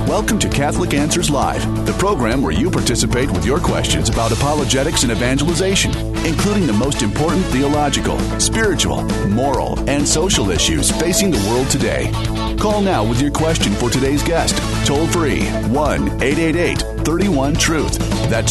Welcome to Catholic Answers Live, the program where you participate with your questions about apologetics and evangelization, including the most important theological, spiritual, moral, and social issues facing the world today. Call now with your question for today's guest. Toll free 1-888-31-TRUTH. That's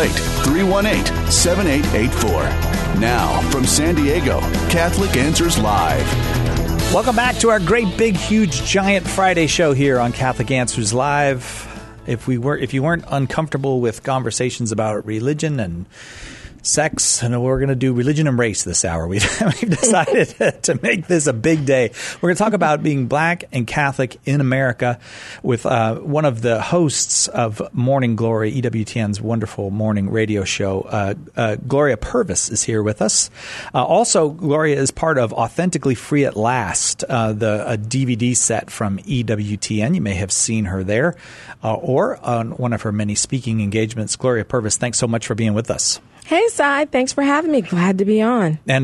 888-318-7884. Now, from San Diego, Catholic Answers Live. Welcome back to our great, big, huge, giant Friday show here on Catholic Answers Live. If you weren't uncomfortable with conversations about religion and sex, and we're going to do religion and race this hour. We've decided to make this a big day. We're going to talk about being Black and Catholic in America with one of the hosts of Morning Glory, EWTN's wonderful morning radio show. Gloria Purvis is here with us. Also, Gloria is part of Authentically Free at Last, a DVD set from EWTN. You may have seen her there or on one of her many speaking engagements. Gloria Purvis, thanks so much for being with us. Hey, Cy. Thanks for having me. Glad to be on. And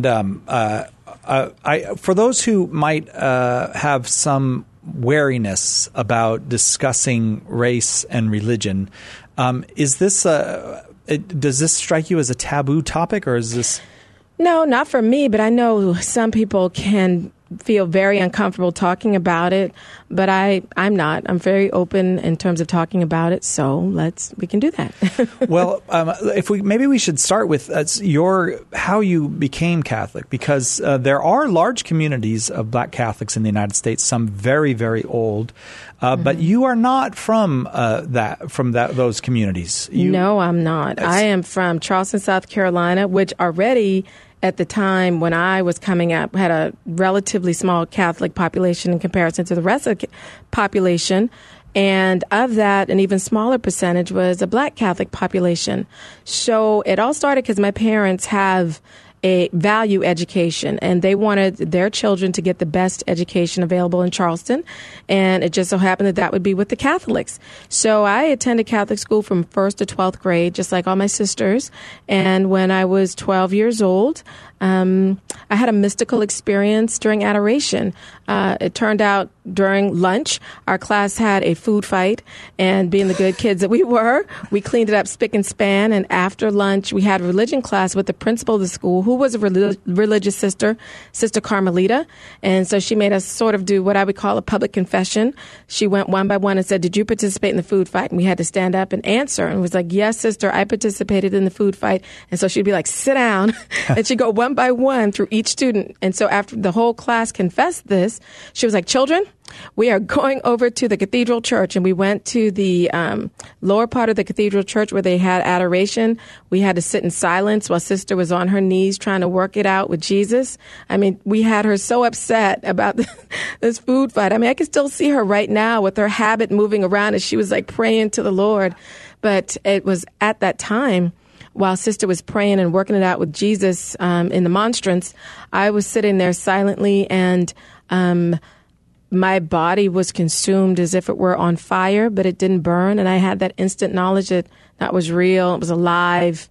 for those who might have some wariness about discussing race and religion, is this does this strike you as a taboo topic, or is this? No, not for me, but I know some people can feel very uncomfortable talking about it, but I'm not. I'm very open in terms of talking about it, so we can do that. Well, maybe we should start with how you became Catholic, because there are large communities of Black Catholics in the United States, some very, very old, but you are not from those communities. No, I'm not. I am from Charleston, South Carolina, which already at the time when I was coming up had a relatively small Catholic population in comparison to the rest of the population. And of that, an even smaller percentage was a Black Catholic population. So it all started because my parents have a value education, and they wanted their children to get the best education available in Charleston. And it just so happened that would be with the Catholics. So I attended Catholic school from 1st to 12th grade, just like all my sisters. And when I was 12 years old, I had a mystical experience during adoration. It turned out during lunch, our class had a food fight, and being the good kids that we were, we cleaned it up spick and span. And after lunch, we had a religion class with the principal of the school, who was a religious sister, Sister Carmelita. And so she made us sort of do what I would call a public confession. She went one by one and said, "Did you participate in the food fight?" And we had to stand up and answer. And was like, "Yes, sister, I participated in the food fight." And so she'd be like, "Sit down." And she'd go one by one through each student. And so after the whole class confessed this, she was like, "Children, we are going over to the cathedral church." And we went to the lower part of the cathedral church where they had adoration. We had to sit in silence while sister was on her knees trying to work it out with Jesus. I mean, we had her so upset about this food fight. I mean, I can still see her right now with her habit moving around as she was like praying to the Lord. But it was at that time, while sister was praying and working it out with Jesus in the monstrance, I was sitting there silently, and my body was consumed as if it were on fire, but it didn't burn. And I had that instant knowledge that that was real. It was alive.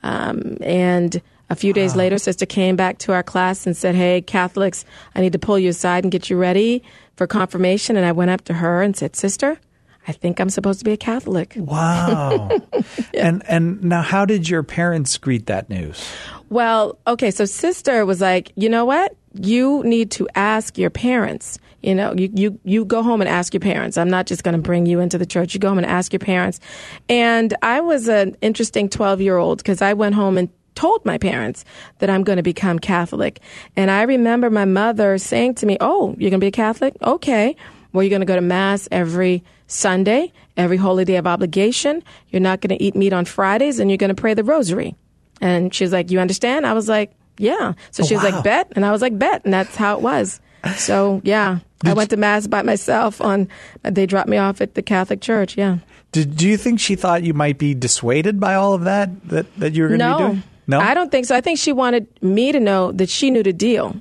And a few days later, sister came back to our class and said, "Hey, Catholics, I need to pull you aside and get you ready for confirmation." And I went up to her and said, "Sister, I think I'm supposed to be a Catholic." Wow. Yeah. And now, how did your parents greet that news? Well, okay, so sister was like, "You know what? You need to ask your parents. You know, you go home and ask your parents. I'm not just going to bring you into the church. You go home and ask your parents." And I was an interesting 12-year-old because I went home and told my parents that I'm going to become Catholic. And I remember my mother saying to me, "Oh, you're going to be a Catholic? Okay. Well, you're going to go to Mass every Sunday, every holy day of obligation. You're not going to eat meat on Fridays, and you're going to pray the rosary." And she was like, "You understand?" I was like, "Yeah." So she was like, "Bet." And I was like, "Bet." And that's how it was. So, yeah, I went to Mass by myself. They dropped me off at the Catholic church, yeah. Do you think she thought you might be dissuaded by all of that you were going to be doing? No, I don't think so. I think she wanted me to know that she knew the deal,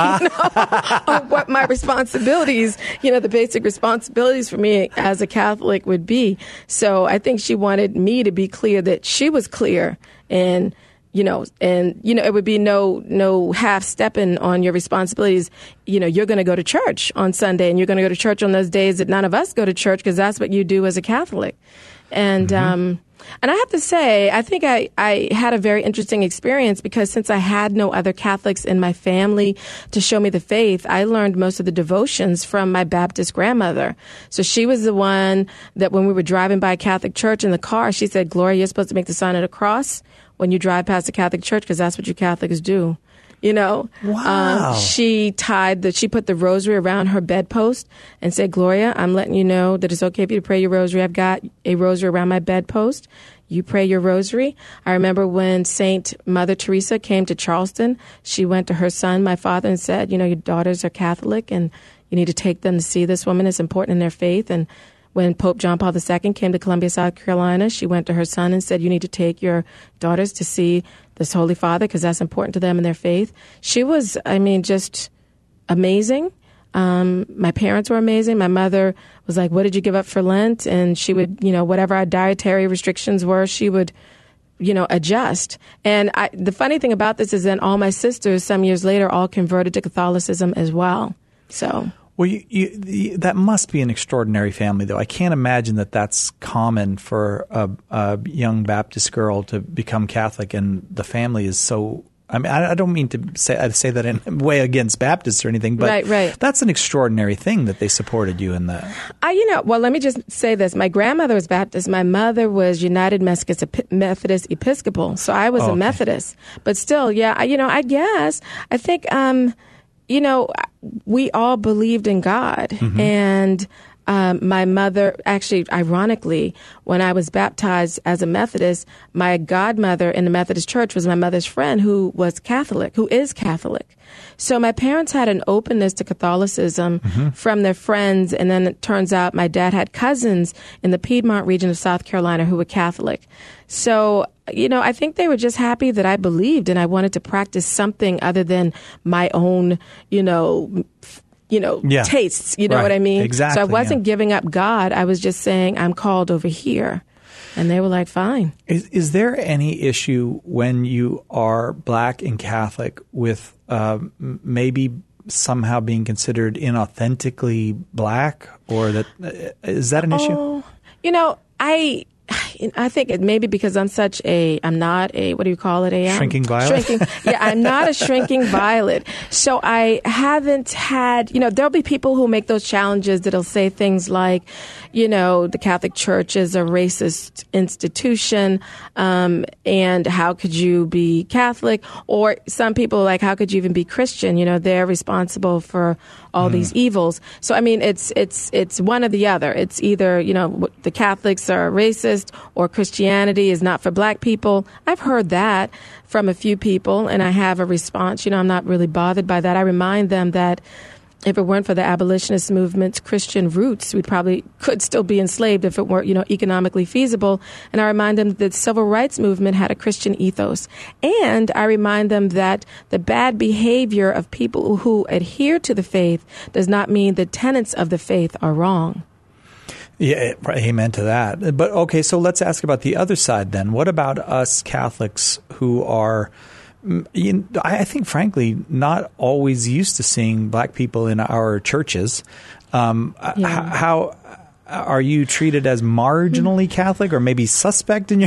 on what my responsibilities, the basic responsibilities for me as a Catholic would be. So I think she wanted me to be clear that she was clear in it would be no half stepping on your responsibilities. You're going to go to church on Sunday, and you're going to go to church on those days that none of us go to church, because that's what you do as a Catholic. And and I have to say, I think I had a very interesting experience, because since I had no other Catholics in my family to show me the faith, I learned most of the devotions from my Baptist grandmother. So she was the one that when we were driving by a Catholic church in the car, she said, "Gloria, you're supposed to make the sign of the cross when you drive past a Catholic church, because that's what you Catholics do." Wow. She put the rosary around her bedpost and said, "Gloria, I'm letting you know that it's okay for you to pray your rosary. I've got a rosary around my bedpost. You pray your rosary." I remember when Saint Mother Teresa came to Charleston, she went to her son, my father, and said, "Your daughters are Catholic, and you need to take them to see this woman. It's important in their faith." And when Pope John Paul II came to Columbia, South Carolina, she went to her son and said, "You need to take your daughters to see this Holy Father, because that's important to them in their faith." She was, just amazing. My parents were amazing. My mother was like, "What did you give up for Lent?" And she would, whatever our dietary restrictions were, she would, adjust. And the funny thing about this is that all my sisters, some years later, all converted to Catholicism as well. So... Well, that must be an extraordinary family, though. I can't imagine that that's common for a young Baptist girl to become Catholic, and the family is so. I don't mean to say that in a way against Baptists or anything, but right. That's an extraordinary thing that they supported you in that. Well, let me just say this. My grandmother was Baptist. My mother was United Methodist Episcopal, so I was a Methodist. But still, yeah, I think. We all believed in God. Mm-hmm. And my mother, actually, ironically, when I was baptized as a Methodist, my godmother in the Methodist church was my mother's friend who is Catholic. So my parents had an openness to Catholicism from their friends. And then it turns out my dad had cousins in the Piedmont region of South Carolina who were Catholic. So, I think they were just happy that I believed, and I wanted to practice something other than my own, tastes. You know what I mean? Exactly. So I wasn't giving up God. I was just saying, I'm called over here. And they were like, fine. Is there any issue when you are Black and Catholic with maybe somehow being considered inauthentically Black, or is that an issue? I think it maybe because I'm not a, what do you call it? Shrinking violet? Yeah, I'm not a shrinking violet. So I haven't had, there'll be people who make those challenges that'll say things like, the Catholic Church is a racist institution, and how could you be Catholic? Or some people are like, how could you even be Christian? They're responsible for all these evils. So, it's one or the other. It's either, the Catholics are racist or Christianity is not for Black people. I've heard that from a few people, and I have a response. I'm not really bothered by that. I remind them that if it weren't for the abolitionist movement's Christian roots, we probably could still be enslaved if it weren't, economically feasible. And I remind them that the civil rights movement had a Christian ethos. And I remind them that the bad behavior of people who adhere to the faith does not mean the tenets of the faith are wrong. Yeah, amen to that. But okay, so let's ask about the other side then. What about us Catholics who are, I think, frankly, not always used to seeing Black people in our churches? How are you treated as marginally Catholic, or maybe suspect in your?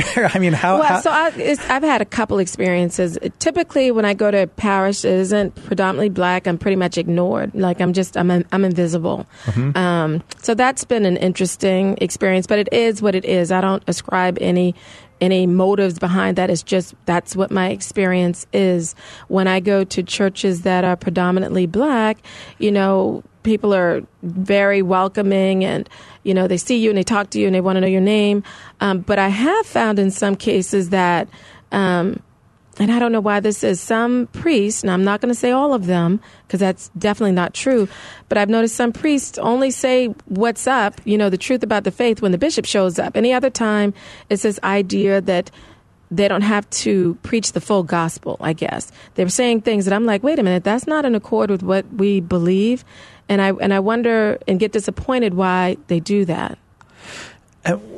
I've had a couple experiences. Typically, when I go to a parish that isn't predominantly Black, I'm pretty much ignored. Like I'm invisible. Mm-hmm. So that's been an interesting experience. But it is what it is. I don't ascribe any motives behind that. It's just that's what my experience is. When I go to churches that are predominantly Black, people are very welcoming, and they see you and they talk to you and they want to know your name. But I have found in some cases that, and I don't know why this is, some priests, and I'm not going to say all of them because that's definitely not true, but I've noticed some priests only say what's up, the truth about the faith when the bishop shows up. Any other time, it's this idea that they don't have to preach the full gospel, I guess. They're saying things that I'm like, wait a minute, that's not in accord with what we believe. And I wonder and get disappointed why they do that.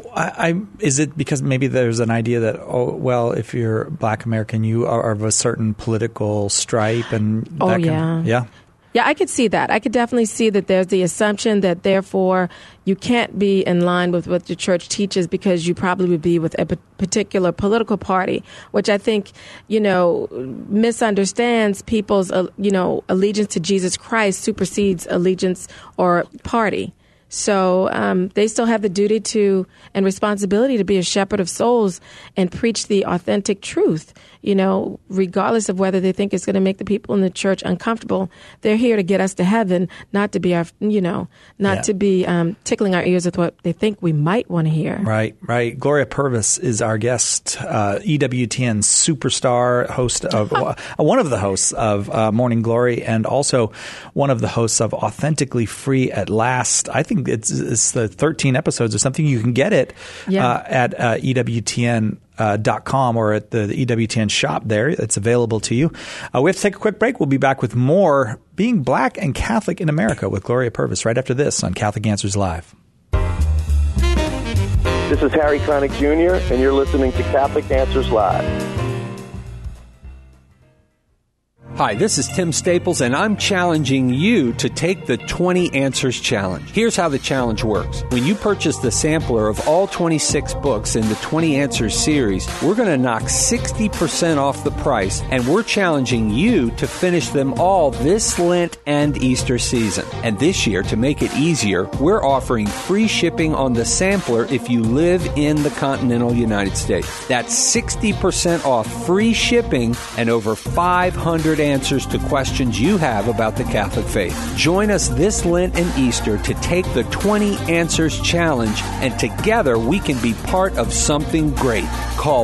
is it because maybe there's an idea that, if you're Black American, you are of a certain political stripe and Yeah, I could see that. I could definitely see that there's the assumption that therefore you can't be in line with what the church teaches because you probably would be with a particular political party, which I think, misunderstands people's, allegiance to Jesus Christ supersedes allegiance or party. So they still have the duty to and responsibility to be a shepherd of souls and preach the authentic truth, regardless of whether they think it's going to make the people in the church uncomfortable. They're here to get us to heaven, not to be to be tickling our ears with what they think we might want to hear. Right. Gloria Purvis is our guest, EWTN superstar, host of one of the hosts of Morning Glory, and also one of the hosts of Authentically Free at Last. I think it's the 13 episodes or something. You can get it at EWTN.com or at the EWTN shop there. It's available to you. We have to take a quick break. We'll be back with more Being Black and Catholic in America with Gloria Purvis right after this on Catholic Answers Live. This is Harry Connick Jr., and you're listening to Catholic Answers Live. Hi, this is Tim Staples, and I'm challenging you to take the 20 Answers Challenge. Here's how the challenge works. When you purchase the sampler of all 26 books in the 20 Answers series, we're going to knock 60% off the price, and we're challenging you to finish them all this Lent and Easter season. And this year, to make it easier, we're offering free shipping on the sampler if you live in the continental United States. That's 60% off free shipping and over 500 answers to questions you have about the Catholic faith. Join us this Lent and Easter to take the 20 Answers Challenge, and together we can be part of something great. Call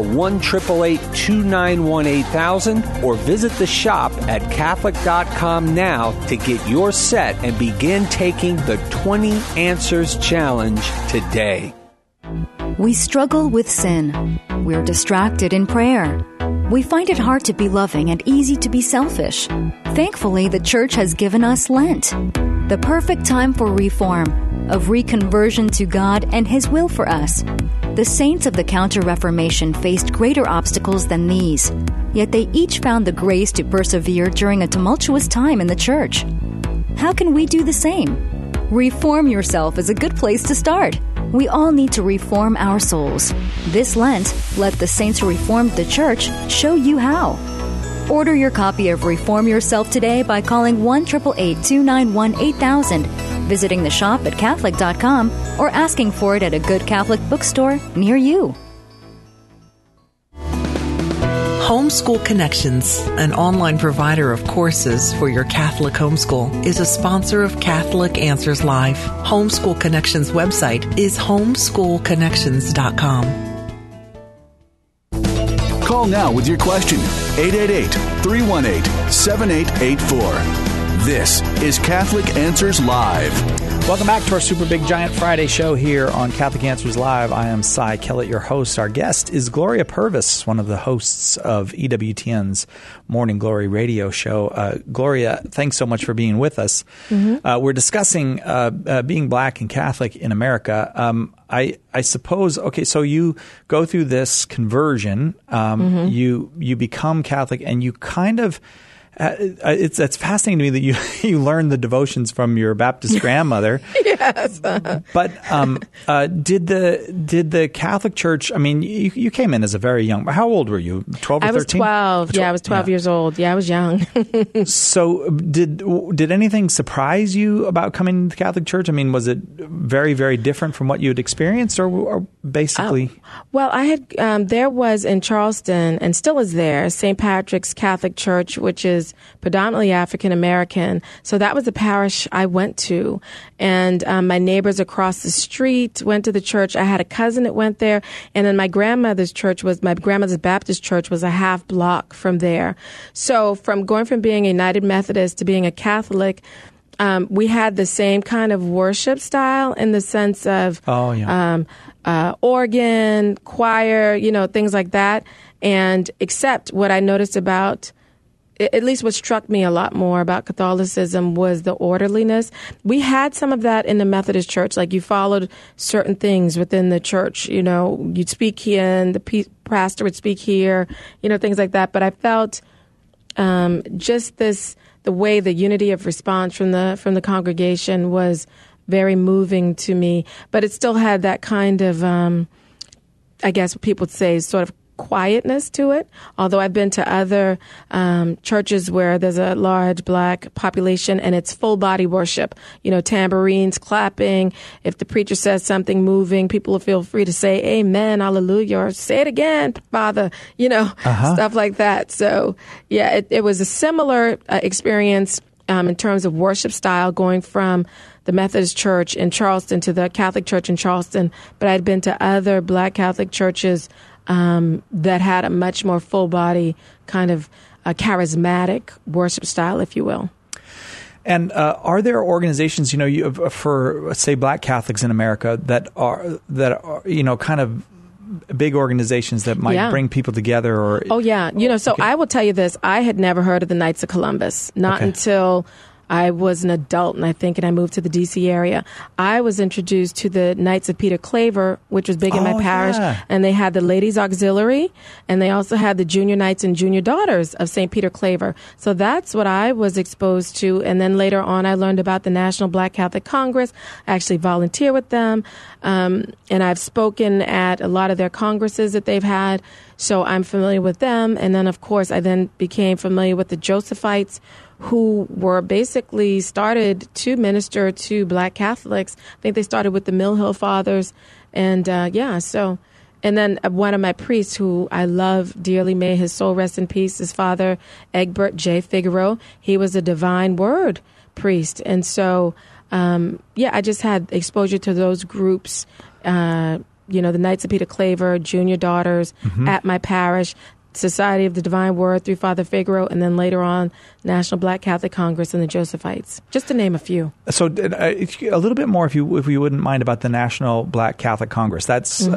1-888-291-8000 or visit the shop at Catholic.com now to get your set and begin taking the 20 Answers Challenge today. We struggle with sin. We're distracted in prayer. We find it hard to be loving and easy to be selfish. Thankfully, the Church has given us Lent, the perfect time for reform, of reconversion to God and His will for us. The saints of the Counter-Reformation faced greater obstacles than these, yet they each found the grace to persevere during a tumultuous time in the Church. How can we do the same? Reform yourself is a good place to start. We all need to reform our souls. This Lent, let the saints who reformed the Church show you how. Order your copy of Reform Yourself today by calling 1-888-291-8000, visiting the shop at Catholic.com, or asking for it at a good Catholic bookstore near you. Homeschool Connections, an online provider of courses for your Catholic homeschool, is a sponsor of Catholic Answers Live. Homeschool Connections website is homeschoolconnections.com. Call now with your question, 888-318-7884. This is Catholic Answers Live. Welcome back to our Super Big Giant Friday show here on Catholic Answers Live. I am Cy Kellett, your host. Our guest is Gloria Purvis, one of the hosts of EWTN's Morning Glory radio show. Gloria, thanks so much for being with us. Mm-hmm. We're discussing being Black and Catholic in America. I suppose, okay, so you go through this conversion, mm-hmm. you become Catholic, and you kind of it's fascinating to me that you learned the devotions from your Baptist grandmother. Yes. But did the Catholic Church? I mean, you came in as a very young. How old were you? 12 or 13? I was 12. Yeah, I was 12 years old. Yeah, I was young. So did anything surprise you about coming to the Catholic Church? I mean, was it very, very different from what you had experienced, or basically? Well, I had. There was in Charleston, and still is there, St. Patrick's Catholic Church, which is predominantly African American. So that was the parish I went to. And my neighbors across the street went to the church. I had a cousin that went there. And then my grandmother's Baptist church was a half block from there. So from going from being a United Methodist to being a Catholic, we had the same kind of worship style in the sense of organ, choir, things like that. And except what I noticed about at least what struck me a lot more about Catholicism was the orderliness. We had some of that in the Methodist Church. Like, you followed certain things within the church. You know, you'd speak here and the pastor would speak here, you know, things like that. But I felt just the way the unity of response from the congregation was very moving to me. But it still had that kind of, I guess what people would say, sort of quietness to it. Although I've been to other churches where there's a large black population and it's full body worship, you know, tambourines, clapping. If the preacher says something moving, people will feel free to say amen, hallelujah, or say it again, Father, you know, stuff like that. So yeah, it was a similar experience in terms of worship style, going from the Methodist Church in Charleston to the Catholic Church in Charleston. But I'd been to other black Catholic churches that had a much more full body kind of a charismatic worship style, if you will. And are there organizations, you know, for say black Catholics in America that are you know, kind of big organizations that might bring people together? Or you know, so I will tell you this: I had never heard of the Knights of Columbus, not until I was an adult, and I moved to the D.C. area. I was introduced to the Knights of Peter Claver, which was big in my parish, and they had the Ladies Auxiliary, and they also had the Junior Knights and Junior Daughters of St. Peter Claver. So that's what I was exposed to, and then later on I learned about the National Black Catholic Congress. I actually volunteer with them, and I've spoken at a lot of their congresses that they've had, so I'm familiar with them. And then, of course, I then became familiar with the Josephites, who were basically started to minister to black Catholics. I think they started with the Mill Hill Fathers. And and then one of my priests who I love dearly, may his soul rest in peace, is Father Egbert J. Figaro. He was a Divine Word priest. And so, I just had exposure to those groups, you know, the Knights of Peter Claver, Junior Daughters at my parish, Society of the Divine Word through Father Figaro, and then later on National Black Catholic Congress and the Josephites, just to name a few. So a little bit more, if you wouldn't mind, about the National Black Catholic Congress. That's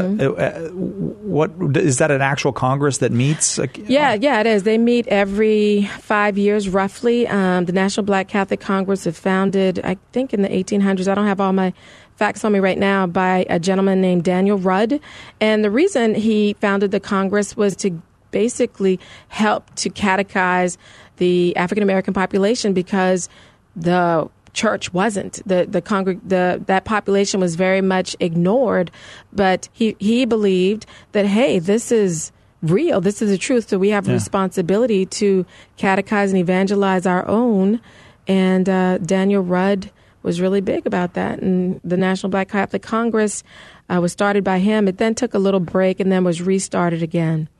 what is that, an actual Congress that meets? Yeah, it is. They meet every 5 years, roughly. The National Black Catholic Congress was founded, I think, in the 1800s. I don't have all my facts on me right now, by a gentleman named Daniel Rudd. And the reason he founded the Congress was to basically help to catechize the African American population, because the church wasn't. That population was very much ignored. But he believed that, hey, this is real. This is the truth. So we have a responsibility to catechize and evangelize our own. And Daniel Rudd was really big about that. And the National Black Catholic Congress was started by him. It then took a little break and then was restarted again.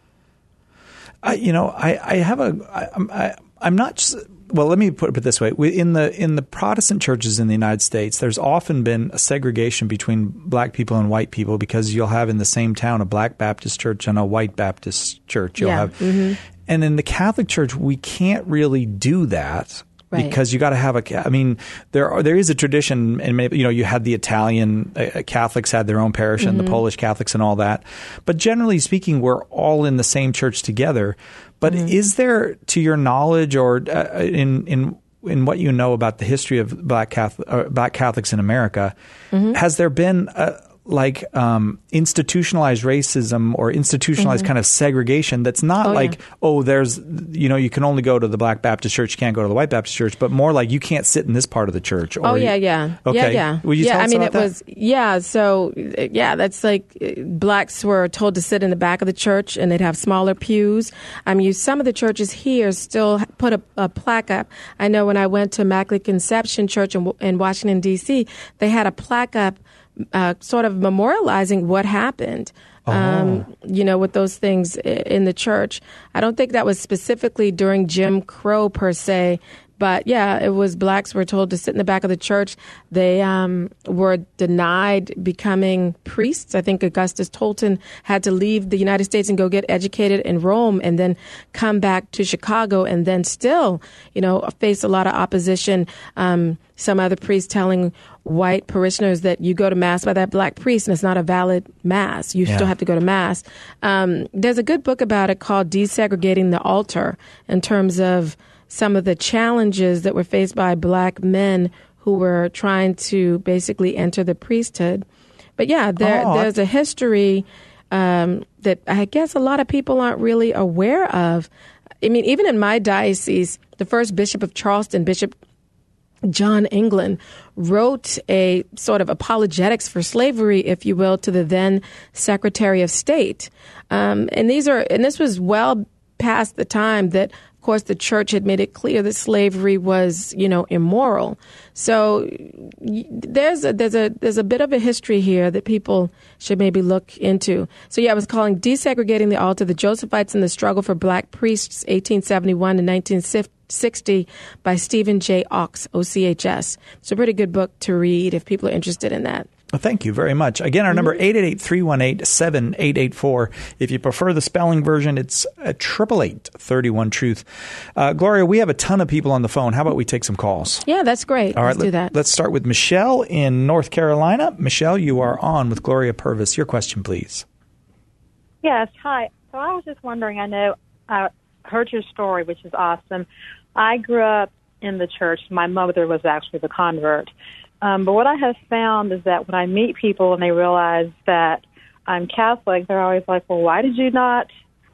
I'm not. Well, let me put it this way: in the Protestant churches in the United States, there's often been a segregation between black people and white people, because you'll have in the same town a black Baptist church and a white Baptist church. You'll have, and in the Catholic Church, we can't really do that. Right. Because you got to have there is a tradition, and maybe, you know, you had the Italian Catholics had their own parish, and the Polish Catholics and all that. But generally speaking, we're all in the same church together. But is there, to your knowledge, or in what you know about the history of black Catholics in America, has there been institutionalized racism or institutionalized kind of segregation that's not there's, you know, you can only go to the Black Baptist church, you can't go to the White Baptist church, but more like you can't sit in this part of the church? Or Okay. Will you tell us about that? So that's like blacks were told to sit in the back of the church, and they'd have smaller pews. Some of the churches here still put a plaque up. I know when I went to Immaculate Conception Church in Washington, D.C., they had a plaque up sort of memorializing what happened, with those things in the church. I don't think that was specifically during Jim Crow per se, but it was blacks were told to sit in the back of the church. They were denied becoming priests. I think Augustus Tolton had to leave the United States and go get educated in Rome, and then come back to Chicago, and then still, face a lot of opposition. Some other priests telling white parishioners that you go to Mass by that black priest and it's not a valid Mass. You still have to go to Mass. There's a good book about it called Desegregating the Altar, in terms of some of the challenges that were faced by black men who were trying to basically enter the priesthood. But yeah, there's a history that I guess a lot of people aren't really aware of. I mean, even in my diocese, the first Bishop of Charleston, Bishop John England, wrote a sort of apologetics for slavery, if you will, to the then Secretary of State. And this was well past the time that, of course, the church had made it clear that slavery was, immoral. So there's a bit of a history here that people should maybe look into. So yeah, I was calling Desegregating the Altar: The Josephites and the Struggle for Black Priests, 1871 to 1960, by Stephen J. Ochs, OCHS. It's a pretty good book to read if people are interested in that. Well, thank you very much. Again, our number 888-318-7884. If you prefer the spelling version, it's 888-31-TRUTH. Gloria, we have a ton of people on the phone. How about we take some calls? Yeah, that's great. All right, let's do that. Let's start with Michelle in North Carolina. Michelle, you are on with Gloria Purvis. Your question, please. Yes, hi. So I was just wondering, I know I heard your story, which is awesome. I grew up in the church. My mother was actually the convert. But what I have found is that when I meet people and they realize that I'm Catholic, they're always like, well, why did you not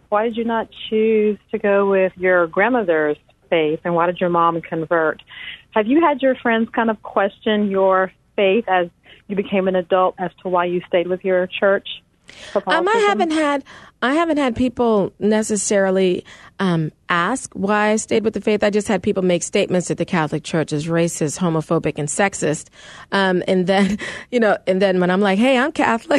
choose to go with your grandmother's faith, and why did your mom convert? Have you had your friends kind of question your faith as you became an adult as to why you stayed with your church? I haven't had people necessarily ask why I stayed with the faith. I just had people make statements that the Catholic Church is racist, homophobic, and sexist. And then when I'm like, hey, I'm Catholic,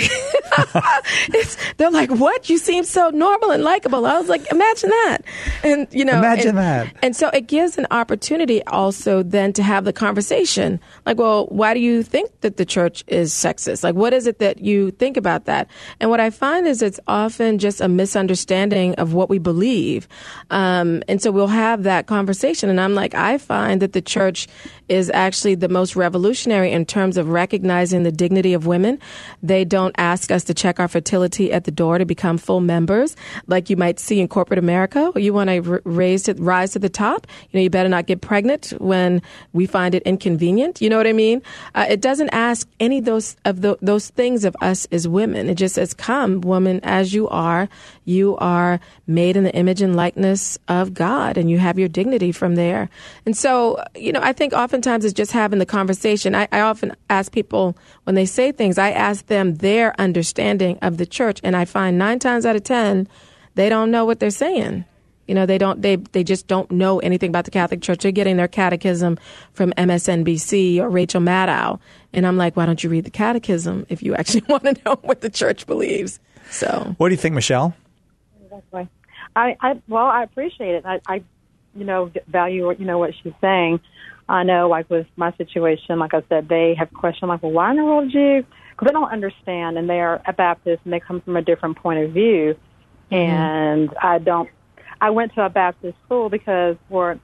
they're like, what? You seem so normal and likable. I was like, imagine that. And, imagine that. And so it gives an opportunity also then to have the conversation. Like, well, why do you think that the church is sexist? Like, what is it that you think about that? And what I find is it's often just a misunderstanding of what we believe. And so we'll have that conversation. And I'm like, I find that the church is actually the most revolutionary in terms of recognizing the dignity of women. They don't ask us to check our fertility at the door to become full members, like you might see in corporate America. You want to rise to the top. You better not get pregnant when we find it inconvenient. You know what I mean? It doesn't ask any of those things of us as women. It just says, come, woman, as you are. You are made in the image and likeness of God, and you have your dignity from there. And so, I think oftentimes it's just having the conversation. I often ask people when they say things, I ask them their understanding of the church, and I find 9 times out of 10, they don't know what they're saying. They just don't know anything about the Catholic Church. They're getting their catechism from MSNBC or Rachel Maddow. And I'm like, why don't you read the catechism if you actually want to know what the church believes? So, what do you think, Michelle? Exactly. I appreciate it. I value, what she's saying. I know, like, with my situation, like I said, they have questioned, like, well, why in the world did you? Because they don't understand, and they are a Baptist, and they come from a different point of view. Mm-hmm. And I went to a Baptist school because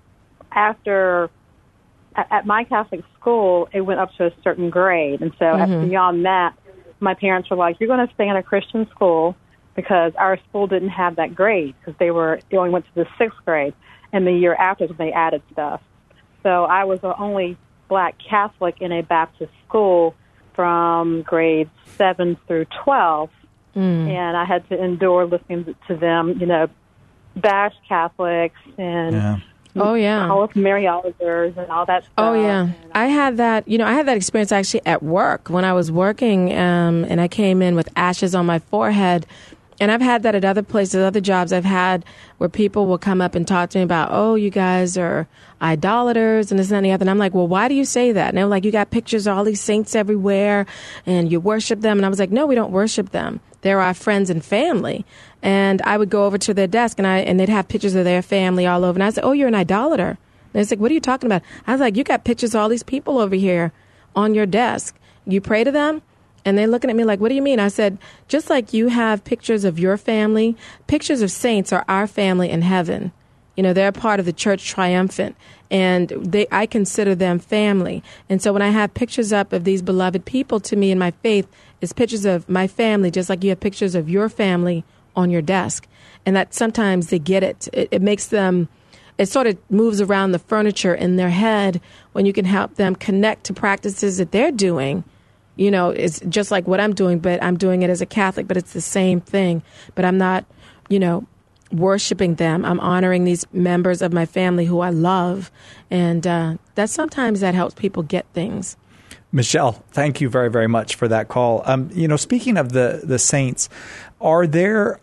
at my Catholic school, it went up to a certain grade. And so beyond that, my parents were like, you're going to stay in a Christian school, because our school didn't have that grade, because they only went to the 6th grade, and the year after they added stuff. So I was the only black Catholic in a Baptist school from grades 7 through 12, and I had to endure listening to them, bash Catholics and call us Mariologers and all that stuff. Oh yeah, I had that. I had that experience actually at work when I was working, and I came in with ashes on my forehead. And I've had that at other places, other jobs I've had, where people will come up and talk to me about, oh, you guys are idolaters and this and the other. And I'm like, well, why do you say that? And they're like, you got pictures of all these saints everywhere and you worship them. And I was like, no, we don't worship them. They're our friends and family. And I would go over to their desk and they'd have pictures of their family all over. And I said, oh, you're an idolater. And it's like, what are you talking about? I was like, you got pictures of all these people over here on your desk. You pray to them? And they're looking at me like, what do you mean? I said, just like you have pictures of your family, pictures of saints are our family in heaven. They're part of the church triumphant, and I consider them family. And so when I have pictures up of these beloved people, to me in my faith, it's pictures of my family, just like you have pictures of your family on your desk. And that sometimes they get it. It makes them it sort of moves around the furniture in their head when you can help them connect to practices that they're doing. You know, it's just like what I'm doing, but I'm doing it as a Catholic, but it's the same thing. But I'm not, you know, worshiping them. I'm honoring these members of my family who I love. And sometimes that helps people get things. Michelle, thank you very, very much for that call. You know, speaking of the saints, are there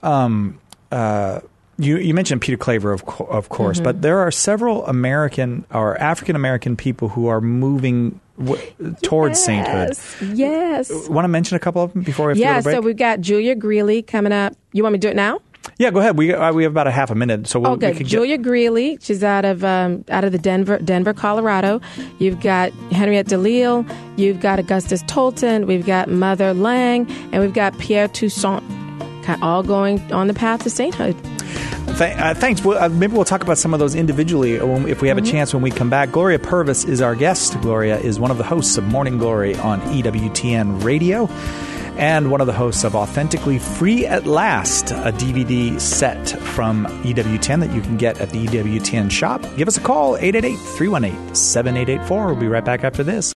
you mentioned Peter Claver, of course, but there are several American or African American people who are moving towards sainthood. Yes. Want to mention a couple of them before we have to go to break? So we've got Julia Greeley coming up. You want me to do it now? Yeah, go ahead. We have about a half a minute, so we can Julia Greeley, she's out of the Denver, Colorado. You've got Henriette DeLille. You've got Augustus Tolton. We've got Mother Lang, and we've got Pierre Toussaint, all going on the path to sainthood. Thanks. Maybe we'll talk about some of those individually if we have a chance when we come back. Gloria Purvis is our guest. Gloria is one of the hosts of Morning Glory on EWTN Radio, and one of the hosts of Authentically Free at Last, a DVD set from EWTN that you can get at the EWTN shop. Give us a call, 888-318-7884. We'll be right back after this.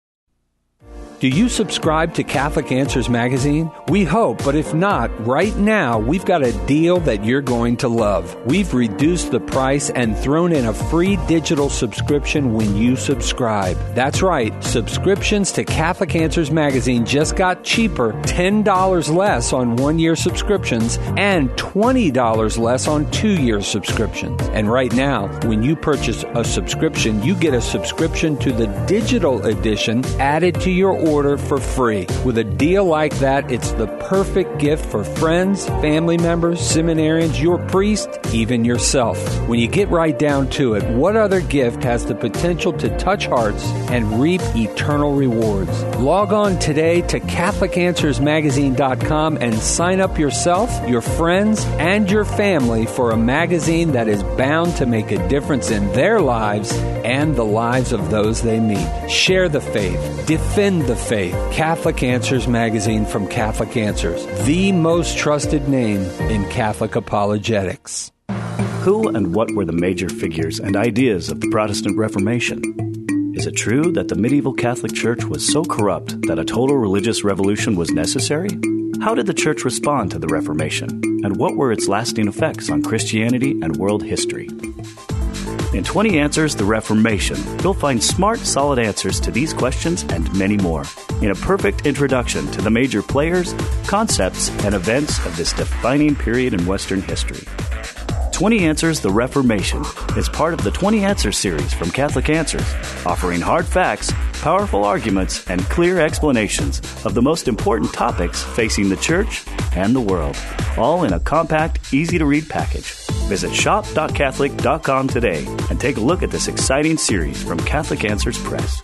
Do you subscribe to Catholic Answers Magazine? We hope, but if not, right now we've got a deal that you're going to love. We've reduced the price and thrown in a free digital subscription when you subscribe. That's right, subscriptions to Catholic Answers Magazine just got cheaper, $10 less on one-year subscriptions and $20 less on two-year subscriptions. And right now, when you purchase a subscription, you get a subscription to the digital edition added to your order for free. With a deal like that, it's the perfect gift for friends, family members, seminarians, your priest, even yourself. When you get right down to it, what other gift has the potential to touch hearts and reap eternal rewards? Log on today to CatholicAnswersMagazine.com and sign up yourself, your friends, and your family for a magazine that is bound to make a difference in their lives and the lives of those they meet. Share the faith. Defend the faith. Catholic Answers Magazine from Catholic Answers, the most trusted name in Catholic apologetics. Who and what were the major figures and ideas of the Protestant Reformation? Is it true that the medieval Catholic Church was so corrupt that a total religious revolution was necessary? How did the Church respond to the Reformation? And what were its lasting effects on Christianity and world history? In 20 Answers, The Reformation, you'll find smart, solid answers to these questions and many more in a perfect introduction to the major players, concepts, and events of this defining period in Western history. 20 Answers, The Reformation is part of the 20 Answers series from Catholic Answers, offering hard facts, powerful arguments, and clear explanations of the most important topics facing the Church and the world, all in a compact, easy-to-read package. Visit shop.catholic.com today and take a look at this exciting series from Catholic Answers Press.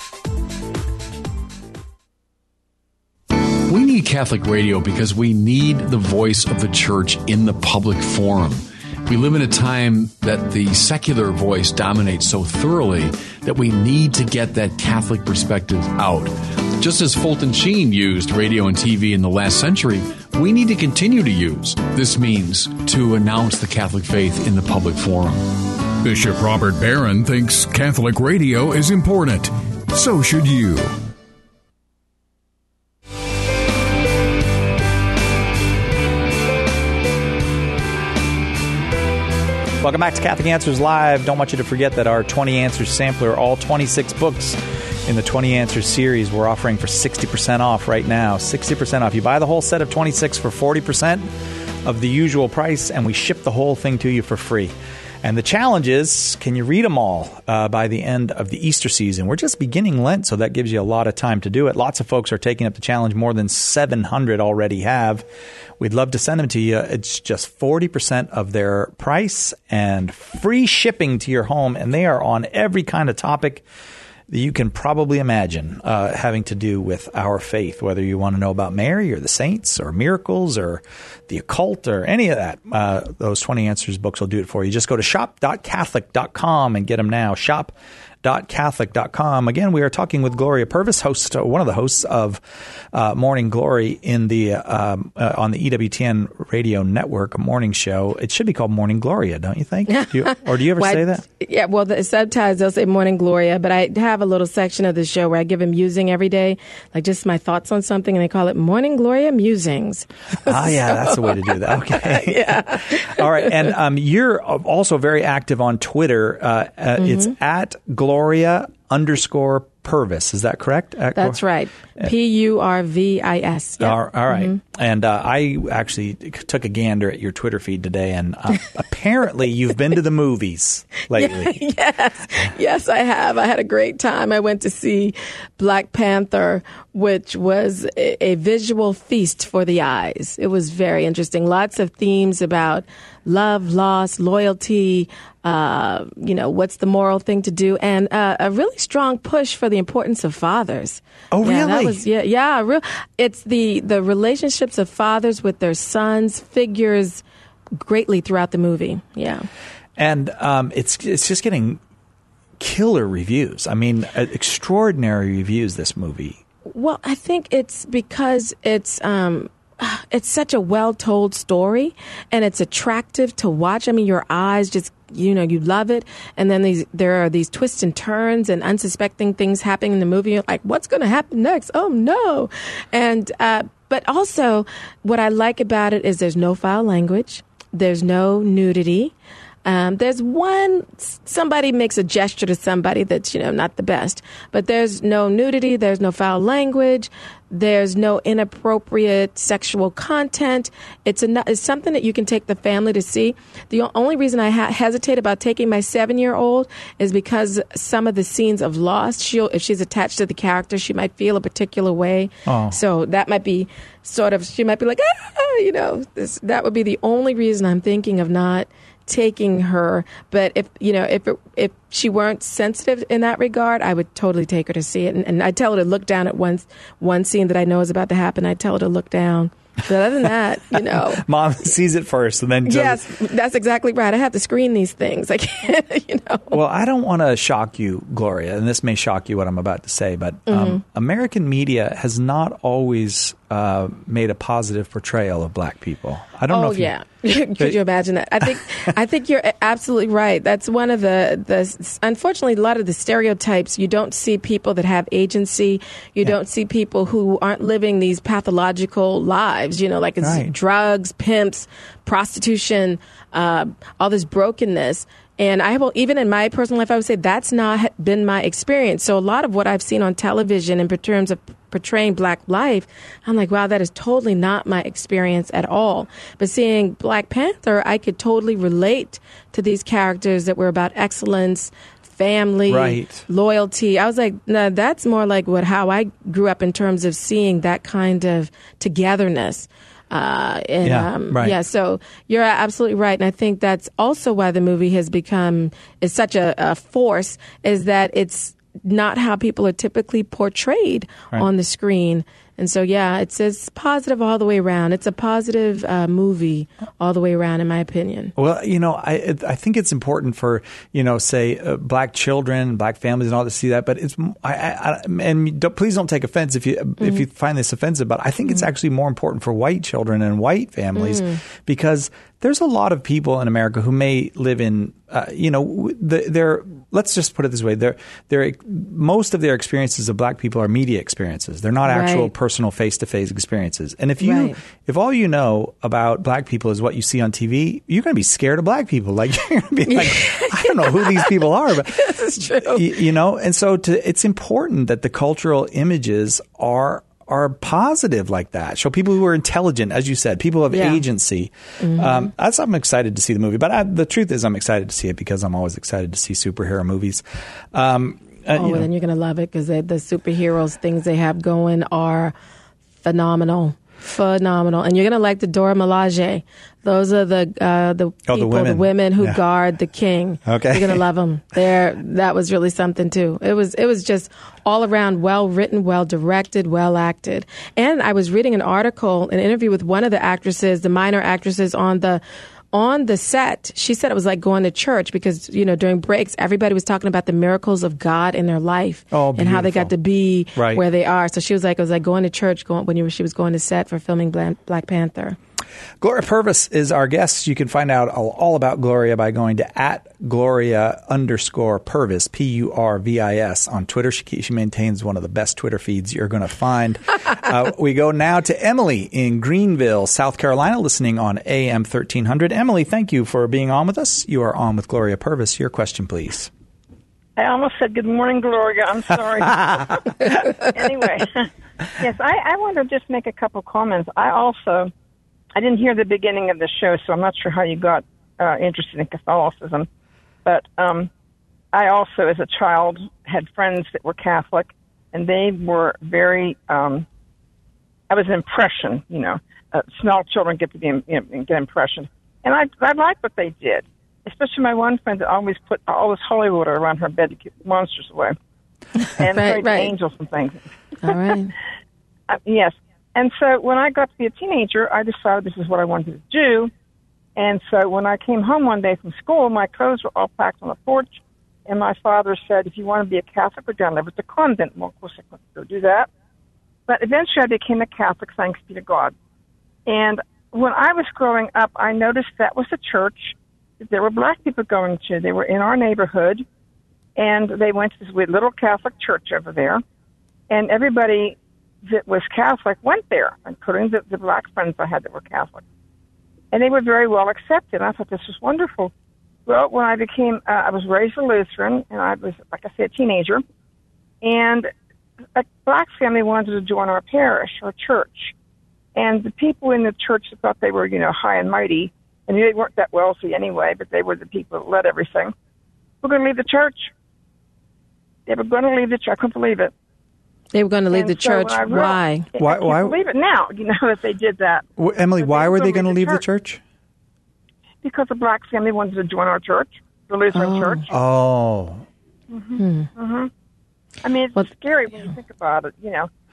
We need Catholic radio because we need the voice of the Church in the public forum. We live in a time that the secular voice dominates so thoroughly that we need to get that Catholic perspective out. Just as Fulton Sheen used radio and TV in the last century, we need to continue to use this means to announce the Catholic faith in the public forum. Bishop Robert Barron thinks Catholic radio is important. So should you. Welcome back to Catholic Answers Live. Don't want you to forget that our 20 Answers sampler, all 26 books in the 20 Answers series, we're offering for 60% off right now. 60% off. You buy the whole set of 26 for 40% of the usual price, and we ship the whole thing to you for free. And the challenge is, can you read them all by the end of the Easter season? We're just beginning Lent, so that gives you a lot of time to do it. Lots of folks are taking up the challenge. More than 700 already have. We'd love to send them to you. It's just 40% of their price and free shipping to your home. And they are on every kind of topic that you can probably imagine having to do with our faith, whether you want to know about Mary or the saints or miracles or the occult or any of that. Those 20 Answers books will do it for you. Just go to shop.catholic.com and get them now. Shop morningglory.catholic.com. Again, we are talking with Gloria Purvis, one of the hosts of Morning Glory on the EWTN radio network, a morning show. It should be called Morning Gloria, don't you think? Do you ever say that? Yeah, well, the subtitles, they'll say Morning Gloria, but I have a little section of the show where I give a musing every day, like just my thoughts on something, and they call it Morning Gloria Musings. Yeah, that's the way to do that. Okay. Yeah. All right. And you're also very active on Twitter. It's at Gloria_Purvis. Is that correct? That's right. Purvis. Yep. All right. And I actually took a gander at your Twitter feed today, and apparently you've been to the movies lately. Yes, I have. I had a great time. I went to see Black Panther, which was a visual feast for the eyes. It was very interesting. Lots of themes about love, loss, loyalty, what's the moral thing to do, and a really strong push for the importance of fathers. Oh, really? That was, it's the relationships of fathers with their sons figures greatly throughout the movie. Yeah. And it's just getting killer reviews. I mean, extraordinary reviews, this movie. Well, I think it's because it's such a well-told story, and it's attractive to watch. I mean, your eyes just, you love it. And then there are these twists and turns and unsuspecting things happening in the movie. You're like, what's going to happen next? Oh, no. And but also, what I like about it is there's no foul language. There's no nudity. There's somebody makes a gesture to somebody that's, not the best. But there's no nudity. There's no foul language. There's no inappropriate sexual content. It's something that you can take the family to see. The only reason I hesitate about taking my 7-year-old is because some of the scenes of loss, if she's attached to the character, she might feel a particular way. Oh. So that might be she might be like, that would be the only reason I'm thinking of not taking her. But if she weren't sensitive in that regard, I would totally take her to see it, and I'd tell her to look down at one scene that I know is about to happen. I'd tell her to look down. But other than that, Mom sees it first, and then yes, that's exactly right. I have to screen these things. I can't, Well, I don't want to shock you, Gloria, and this may shock you what I'm about to say, but American media has not always made a positive portrayal of Black people. I don't know if Could you imagine that? I think you're absolutely right. That's one of the unfortunately, a lot of the stereotypes. You don't see people that have agency. You don't see people who aren't living these pathological lives. Like it's right. Drugs, pimps, prostitution, all this brokenness. And even in my personal life, I would say that's not been my experience. So a lot of what I've seen on television in terms of portraying Black life, I'm like, wow, that is totally not my experience at all. But seeing Black Panther, I could totally relate to these characters that were about excellence, family, right. loyalty. I was like, no, that's more like how I grew up in terms of seeing that kind of togetherness. So you're absolutely right. And I think that's also why the movie is such a force, is that it's not how people are typically portrayed on the screen. And so, it's positive all the way around. It's a positive movie all the way around, in my opinion. Well, I think it's important for, say, Black children, Black families and all to see that. But it's, please don't take offense if you find this offensive. But I think it's actually more important for white children and white families because there's a lot of people in America who may live in, let's just put it this way. Most of their experiences of Black people are media experiences. They're not actual personal face-to-face experiences. And if all you know about Black people is what you see on TV, you're going to be scared of Black people. Like, you're going to be like, I don't know who these people are. But, this is true. And so it's important that the cultural images are positive like that. Show people who are intelligent, as you said, people of agency. I'm excited to see the movie. But the truth is I'm excited to see it because I'm always excited to see superhero movies. Then you're going to love it because the superheroes things they have going are phenomenal. And you're going to like the Dora Milaje. Those are the women who guard the king. Okay. You're going to love them. That was really something too. It was just all around well written, well directed, well acted. And I was reading an interview with one of the actresses, the minor actresses on the on the set, she said it was like going to church because, during breaks, everybody was talking about the miracles of God in their life and how they got to be where they are. So she was like, it was like going to church when she was going to set for filming Black Panther. Gloria Purvis is our guest. You can find out all about Gloria by going to @Gloria_Purvis, Purvis on Twitter. She maintains one of the best Twitter feeds you're going to find. We go now to Emily in Greenville, South Carolina, listening on AM 1300. Emily, thank you for being on with us. You are on with Gloria Purvis. Your question, please. I almost said good morning, Gloria. I'm sorry. Anyway, yes, I want to just make a couple comments. I didn't hear the beginning of the show, so I'm not sure how you got interested in Catholicism. But I also, as a child, had friends that were Catholic, and they were very. I was an impression, small children get to be get impression, and I liked what they did. Especially my one friend that always put all this holy water around her bed to keep the monsters away, and prayed to angels and things. All right. Yes. And so when I got to be a teenager, I decided this is what I wanted to do. And so when I came home one day from school, my clothes were all packed on the porch. And my father said, if you want to be a Catholic, we're going to live at the convent. Well, of course, I couldn't go do that. But eventually I became a Catholic, thanks be to God. And when I was growing up, I noticed that was a church that there were black people going to. They were in our neighborhood, and they went to this little Catholic church over there. And everybody that was Catholic went there, including the black friends I had that were Catholic. And they were very well accepted. I thought this was wonderful. Well, when I I was raised a Lutheran, and I was, like I said, a teenager, and a black family wanted to join our parish, our church. And the people in the church thought they were, high and mighty, and they weren't that wealthy anyway, but they were the people that led everything. We're going to leave the church. They were going to leave the church. I couldn't believe it. They were going to leave the church. Why? I can't believe it now, that they did that. Emily, why were they going to leave the church? Because a black family wanted to join our church, the Lutheran church. Oh. Mm-hmm. Mm-hmm. I mean, it's scary when you think about it,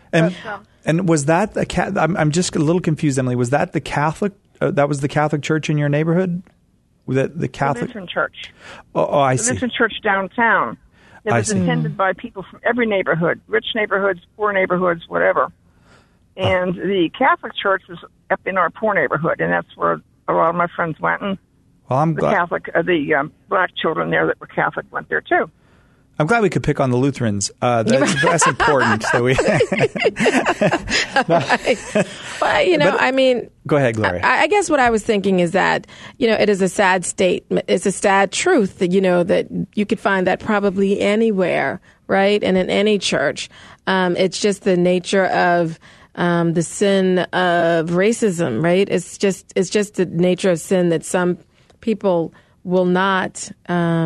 And was that I'm just a little confused, Emily. Was that the Catholic? That was the Catholic church in your neighborhood? The Catholic Lutheran church. I see. The Lutheran church downtown. It was attended by people from every neighborhood, rich neighborhoods, poor neighborhoods, whatever. And the Catholic church was up in our poor neighborhood, and that's where a lot of my friends went. And I'm glad. The black children there that were Catholic went there too. I'm glad we could pick on the Lutherans. That's important. So we. Well, I mean. Go ahead, Gloria. I guess what I was thinking is that, it is a sad statement. It's a sad truth that, that you could find that probably anywhere, right? And in any church. It's just the nature of the sin of racism, right? It's just the nature of sin that some people will not are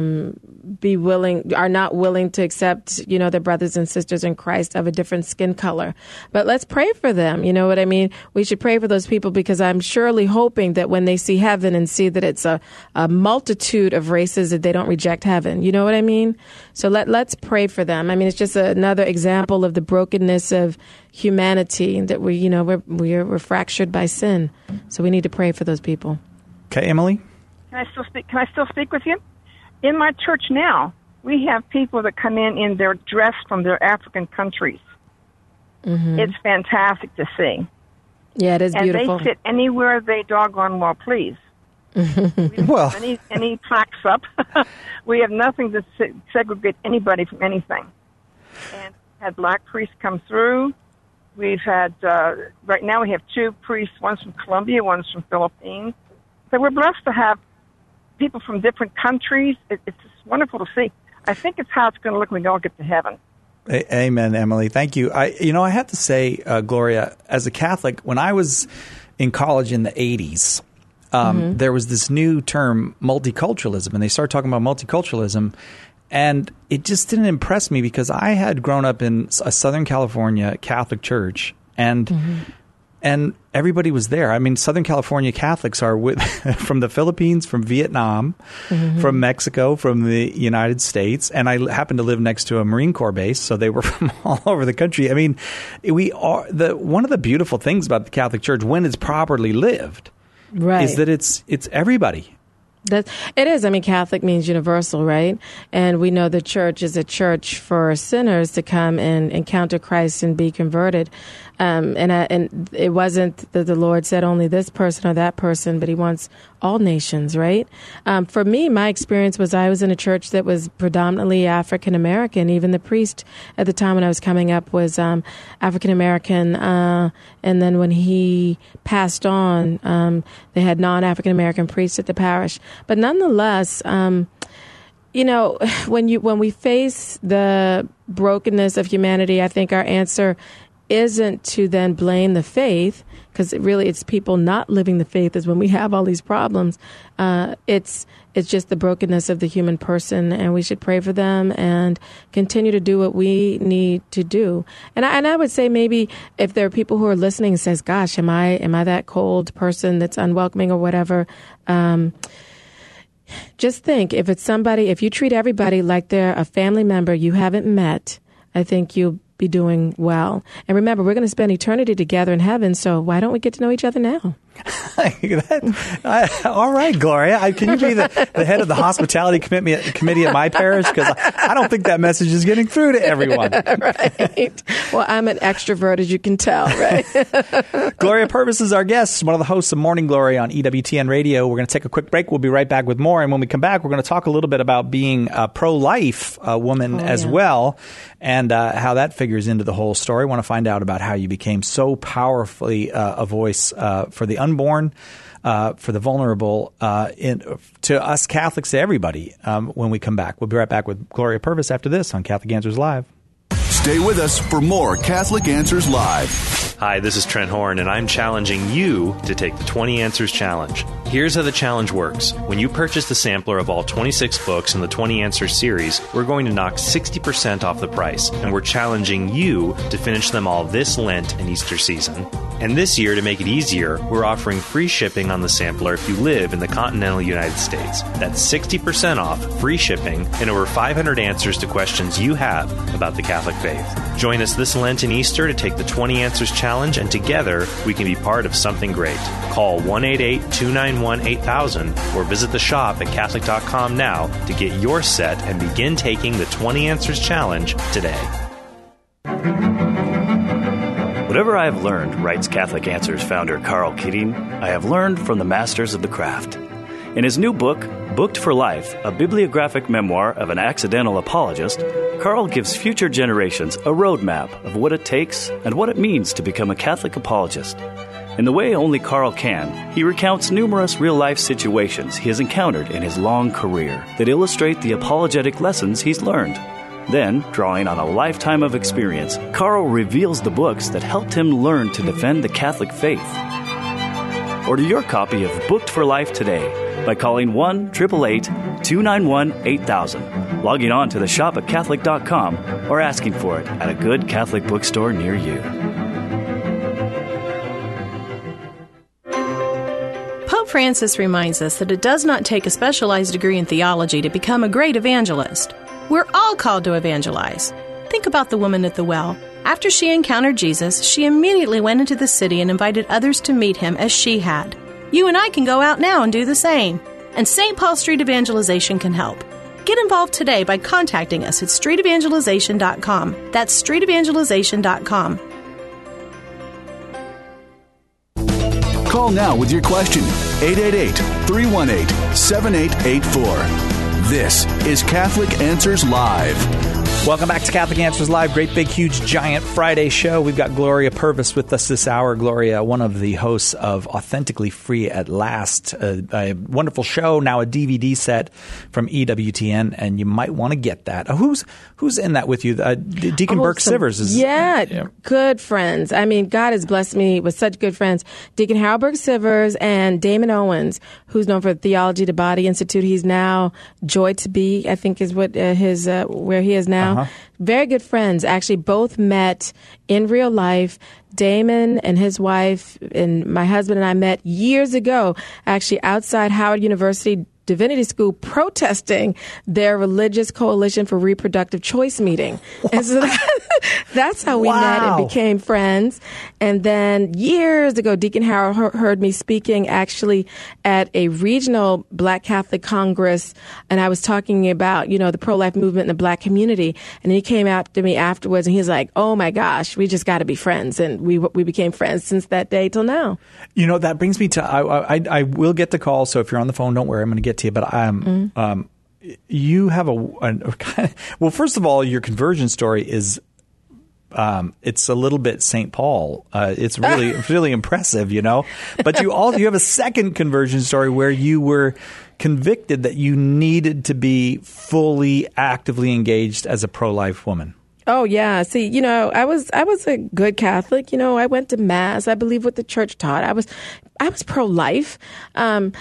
not willing to accept, their brothers and sisters in Christ of a different skin color. But let's pray for them. You know what I mean? We should pray for those people because I'm surely hoping that when they see heaven and see that it's a multitude of races, that they don't reject heaven. You know what I mean? So let's pray for them. I mean, it's just another example of the brokenness of humanity that we're fractured by sin. So we need to pray for those people. Okay, Emily? Can I still speak with you? In my church now, we have people that come in their dress from their African countries. Mm-hmm. It's fantastic to see. Yeah, it is beautiful. And they fit anywhere they doggone well please. We don't have any plaques up. We have nothing to segregate anybody from anything. And had black priests come through. We've had, right now we have 2 priests, one's from Colombia, one's from Philippines. So we're blessed to have people from different countries. It's just wonderful to see. I think it's how it's going to look when we all get to heaven. Amen, Emily. Thank you. I have to say, Gloria, as a Catholic, when I was in college in the 80s, there was this new term, multiculturalism, and they started talking about multiculturalism, and it just didn't impress me because I had grown up in a Southern California Catholic church, and everybody was there. I mean, Southern California Catholics are from the Philippines, from Vietnam, from Mexico, from the United States, and I happened to live next to a Marine Corps base, so they were from all over the country. I mean, we are one of the beautiful things about the Catholic Church when it's properly lived is that it's everybody. It is. I mean, Catholic means universal, right? And we know the church is a church for sinners to come and encounter Christ and be converted. And it wasn't that the Lord said only this person or that person, but he wants all nations, right? For me, my experience was I was in a church that was predominantly African American. Even the priest at the time when I was coming up was African American. And then when he passed on, they had non-African American priests at the parish. But nonetheless, when we face the brokenness of humanity, I think our answer isn't to then blame the faith, because it's people not living the faith is when we have all these problems. It's just the brokenness of the human person, and we should pray for them and continue to do what we need to do. And I would say maybe if there are people who are listening and says, "Gosh, am I that cold person that's unwelcoming or whatever?" Just think, if you treat everybody like they're a family member you haven't met, I think you'll be doing well. And remember, we're going to spend eternity together in heaven, so why don't we get to know each other now? All right, Gloria. Can you be the head of the hospitality committee at my parish? Because I don't think that message is getting through to everyone. Right. Well, I'm an extrovert, as you can tell, right? Gloria Purvis is our guest, one of the hosts of Morning Glory on EWTN Radio. We're going to take a quick break. We'll be right back with more. And when we come back, we're going to talk a little bit about being a pro-life woman as well, and how that figures into the whole story. I want to find out about how you became so powerfully a voice for the unborn, for the vulnerable, to us Catholics, to everybody, when we come back. We'll be right back with Gloria Purvis after this on Catholic Answers Live. Stay with us for more Catholic Answers Live. Hi, this is Trent Horn, and I'm challenging you to take the 20 Answers Challenge. Here's how the challenge works. When you purchase the sampler of all 26 books in the 20 Answers series, we're going to knock 60% off the price, and we're challenging you to finish them all this Lent and Easter season. And this year, to make it easier, we're offering free shipping on the sampler if you live in the continental United States. That's 60% off, free shipping, and over 500 answers to questions you have about the Catholic faith. Join us this Lent and Easter to take the 20 Answers Challenge, and together we can be part of something great. Call 1-888-291-8000 or visit the shop at Catholic.com now to get your set and begin taking the 20 Answers Challenge today. Whatever I have learned, writes Catholic Answers founder Carl Keating, I have learned from the masters of the craft. In his new book, Booked for Life, a bibliographic memoir of an accidental apologist, Carl gives future generations a roadmap of what it takes and what it means to become a Catholic apologist. In the way only Carl can, he recounts numerous real-life situations he has encountered in his long career that illustrate the apologetic lessons he's learned. Then, drawing on a lifetime of experience, Carl reveals the books that helped him learn to defend the Catholic faith. Order your copy of Booked for Life today by calling 1-888-291-8000, logging on to the shop at Catholic.com, or asking for it at a good Catholic bookstore near you. Pope Francis reminds us that it does not take a specialized degree in theology to become a great evangelist. We're all called to evangelize. Think about the woman at the well. After she encountered Jesus, she immediately went into the city and invited others to meet him as she had. You and I can go out now and do the same. And St. Paul Street Evangelization can help. Get involved today by contacting us at streetevangelization.com. That's streetevangelization.com. Call now with your question. 888-318-7884. This is Catholic Answers Live. Welcome back to Catholic Answers Live. Great, big, huge, giant Friday show. We've got Gloria Purvis with us this hour. Gloria, one of the hosts of Authentically Free at Last, a wonderful show, now a DVD set from EWTN, and you might want to get that. Who's in that with you? Deacon Burke Sivers is. Yeah, good friends. I mean, God has blessed me with such good friends. Deacon Harold Burke Sivers and Damon Owens, who's known for Theology to Body Institute. He's now Joy to Be, I think is what his where he is now. Very good friends. Actually, both met in real life. Damon and his wife and my husband and I met years ago, actually outside Howard University divinity school protesting their Religious Coalition for Reproductive Choice meeting. And so that's how we met and became friends. And then years ago, Deacon Harold heard me speaking actually at a regional Black Catholic Congress. And I was talking about, the pro-life movement in the Black community. And he came out to me afterwards and he was like, oh my gosh, we just got to be friends. And we became friends since that day till now. That brings me to, I will get the call. So if you're on the phone, don't worry, I'm going to get to you. But you have well, first of all, your conversion story is, it's a little bit St. Paul. It's really impressive, But you have a second conversion story where you were convicted that you needed to be fully, actively engaged as a pro-life woman. Oh, yeah. See, I was a good Catholic. I went to Mass. I believe what the church taught. I was pro-life. And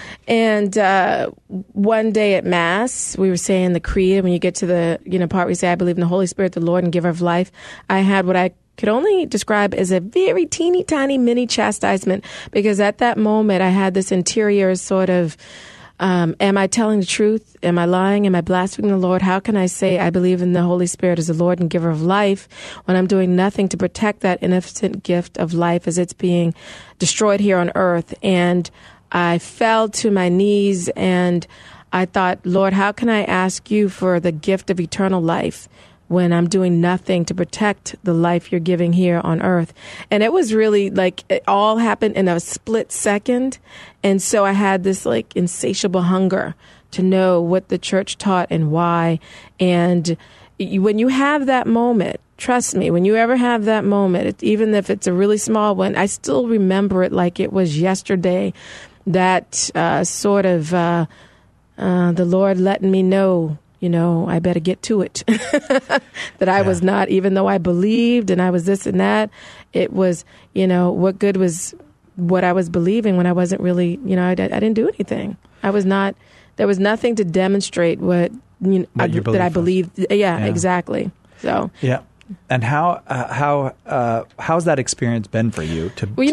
one day at Mass, we were saying the creed. When you get to the, part where we say, I believe in the Holy Spirit, the Lord and giver of life, I had what I could only describe as a very teeny tiny mini chastisement, because at that moment I had this interior sort of, am I telling the truth? Am I lying? Am I blaspheming the Lord? How can I say I believe in the Holy Spirit as the Lord and giver of life when I'm doing nothing to protect that innocent gift of life as it's being destroyed here on earth? And I fell to my knees and I thought, Lord, how can I ask you for the gift of eternal life when I'm doing nothing to protect the life you're giving here on earth? And it was really like it all happened in a split second. And so I had this like insatiable hunger to know what the church taught and why. And when you have that moment, trust me, when you ever have that moment, even if it's a really small one, I still remember it like it was yesterday, that sort of the Lord letting me know, I better get to it. That I was not, even though I believed and I was this and that, it was, what good was what I was believing when I wasn't really, I didn't do anything. There was nothing to demonstrate that I believed. Yeah, exactly. So. Yeah. And how's that experience been for you?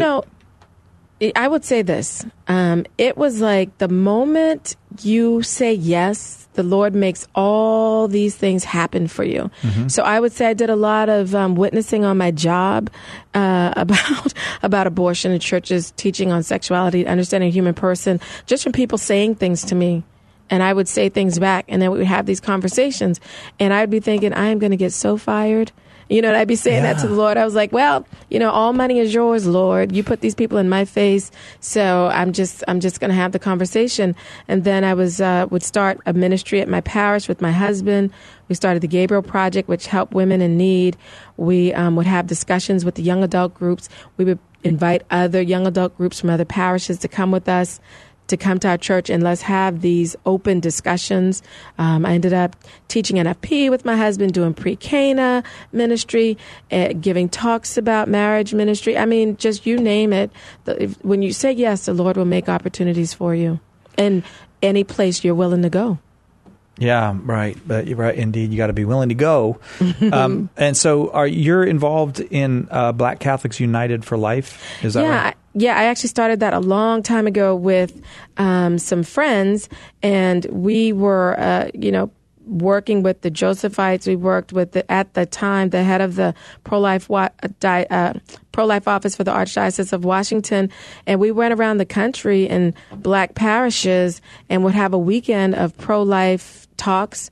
I would say this. It was like the moment you say yes, the Lord makes all these things happen for you. Mm-hmm. So I would say I did a lot of witnessing on my job about abortion and churches teaching on sexuality, understanding a human person, just from people saying things to me. And I would say things back, and then we would have these conversations. And I'd be thinking, I am going to get so fired. And I'd be saying that to the Lord. I was like, well, all money is yours, Lord. You put these people in my face. So I'm just going to have the conversation. And then I would start a ministry at my parish with my husband. We started the Gabriel Project, which helped women in need. We would have discussions with the young adult groups. We would invite other young adult groups from other parishes to come with us, to come to our church, and let's have these open discussions. I ended up teaching NFP with my husband, doing pre-Cana ministry, giving talks about marriage ministry. I mean, just you name it. When you say yes, the Lord will make opportunities for you in any place you're willing to go. Yeah, right. But you're right. Indeed, you got to be willing to go. And so you're involved in Black Catholics United for Life? Is that right? Yeah, I actually started that a long time ago with some friends, and we were, working with the Josephites. We worked with, at the time, the head of the pro-life office for the Archdiocese of Washington, and we went around the country in Black parishes and would have a weekend of pro-life talks,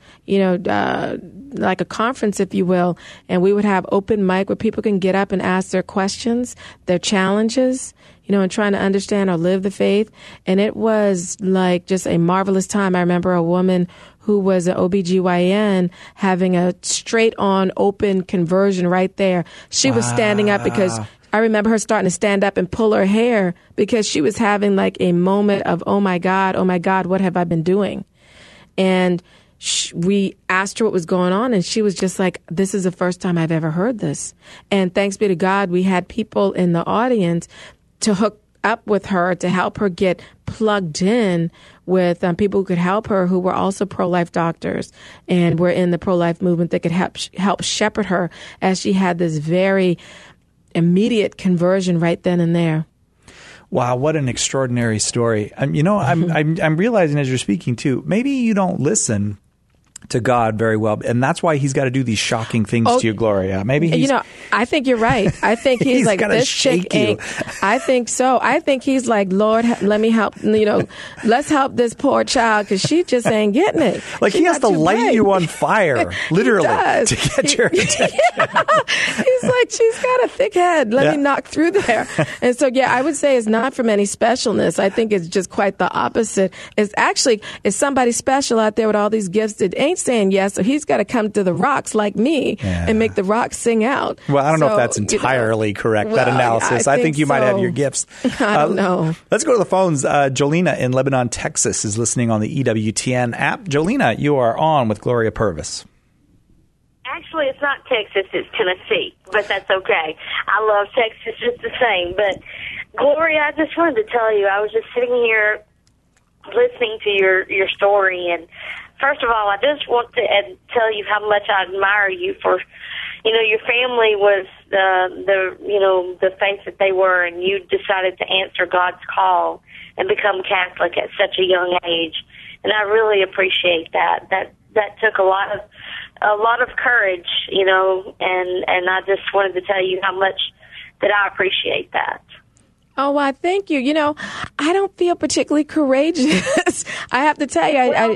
like a conference, if you will, and we would have open mic where people can get up and ask their questions, their challenges, and trying to understand or live the faith. And it was like just a marvelous time. I remember a woman who was an OBGYN having a straight on open conversion right there. She was standing up because I remember her starting to stand up and pull her hair because she was having like a moment of, oh my God, what have I been doing? And we asked her what was going on, and she was just like, this is the first time I've ever heard this. And thanks be to God, we had people in the audience to hook up with her to help her get plugged in with people who could help her, who were also pro-life doctors and were in the pro-life movement that could help shepherd her as she had this very immediate conversion right then and there. Wow, what an extraordinary story. I'm realizing as you're speaking too, maybe you don't listen to God very well, and that's why he's got to do these shocking things to you, Gloria. Maybe he's, I think you're right. I think he's like, this chick ain't. I think so. I think he's like, Lord, let me help. Let's help this poor child because she just ain't getting it. Like he has to light you on fire, literally, to get your attention. He's like, she's got a thick head. Let me knock through there. And so, I would say it's not from any specialness. I think it's just quite the opposite. It's somebody special out there with all these gifts that ain't saying yes, so he's got to come to the rocks like me and make the rocks sing out. Well, I don't know if that's entirely correct, that analysis. I think you might have your gifts. I don't know. Let's go to the phones. Jolena in Lebanon, Texas is listening on the EWTN app. Jolena, you are on with Gloria Purvis. Actually, it's not Texas, it's Tennessee, but that's okay. I love Texas just the same. But, Gloria, I just wanted to tell you, I was just sitting here listening to your story, and first of all, I just want to tell you how much I admire you for, your family was the faith that they were, and you decided to answer God's call and become Catholic at such a young age. And I really appreciate that. That took a lot of courage, and I just wanted to tell you how much that I appreciate that. Oh, well, thank you. I don't feel particularly courageous. I have to tell you.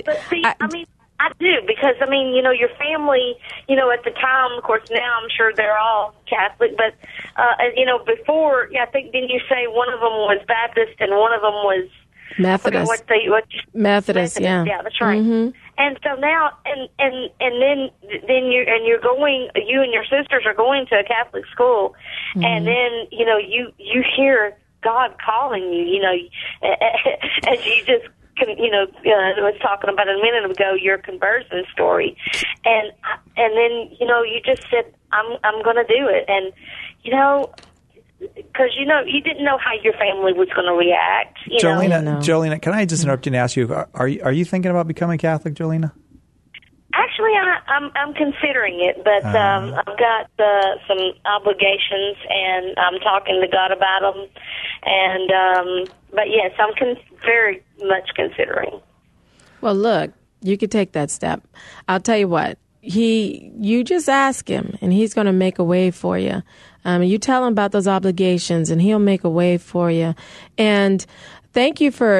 I do because, your family, at the time, of course, now I'm sure they're all Catholic, but, before, I think, didn't you say one of them was Baptist and one of them was Methodist? Methodist, yeah. Yeah, that's right. Mm-hmm. And so now, and then you're going, you and your sisters are going to a Catholic school, and then, you hear God calling you, as you just, was talking about a minute ago, your conversion story. And then, you just said, I'm going to do it. And, because, you didn't know how your family was going to react. Jolena, can I just interrupt you and ask you, are you thinking about becoming Catholic, Jolena? Actually, I'm considering it, but I've got some obligations, and I'm talking to God about them. And but yes, I'm very much considering. Well, look, you could take that step. I'll tell you what. You just ask him, and he's going to make a way for you. You tell him about those obligations, and he'll make a way for you. And thank you for,